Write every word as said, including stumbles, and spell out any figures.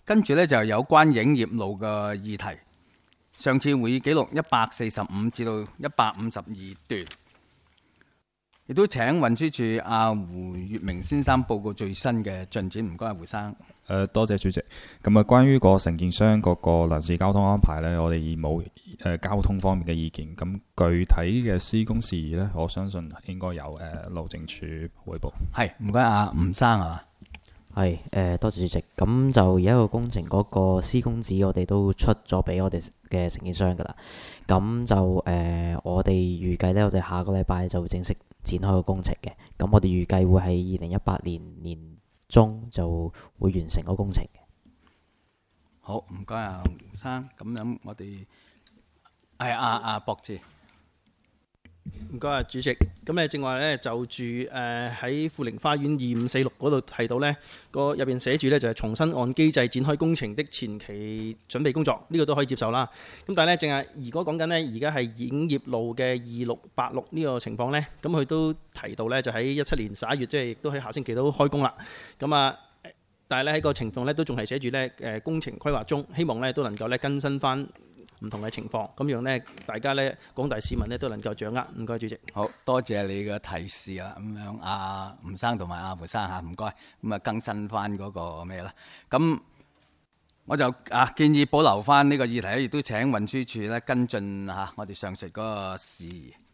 跟住呢，就有關影業路嘅議題。上次會議記錄一百四十五至到一百五十二段，亦都請運輸署阿胡月明先生報告最新嘅進展。唔該，阿胡生。 誒、呃，多謝主席。咁啊，關於個承建商嗰個臨時交通安排呢，我哋冇誒交通方面嘅意見。咁具體嘅施工事宜呢，我相信應該由誒、呃、路政署彙報。 係，唔該，阿吳生係嘛？ 係誒、呃，多謝主席。咁就而家個工程嗰個施工紙，我哋都出咗俾我哋嘅承建商㗎啦。咁就誒、呃，我哋預計呢，我哋下個禮拜就會正式展開個工程嘅。咁我哋預計會喺二零一八年年中就會完成個工程嘅。 好，唔該阿胡生。咁樣我哋係阿阿博志。 唔該啊，主席。咁咧，正話咧就住誒喺富寧花園二五四六嗰度提到呢個入邊寫住呢，就係重新按機制展開工程的前期準備工作，呢、這個都可以接受啦。咁但係呢，淨係如果講緊呢，而家係影業路嘅二六八六呢個情況呢，咁佢都提到呢，就喺一七年十一月，即係亦都喺下星期都開工啦。咁啊，但係呢，喺個情況呢，都仲係寫住呢誒工程規劃中，希望呢都能夠呢更新翻唔同嘅情況，咁樣呢，大家呢廣大市民呢都能夠掌握。唔該，主席。 好多謝你嘅提示啦。咁樣阿吳生同埋阿胡生嚇，唔該。咁啊更新翻嗰個咩啦？咁我就啊建議保留翻呢個議題，亦都請運輸署咧跟進嚇我哋上述嗰個事宜。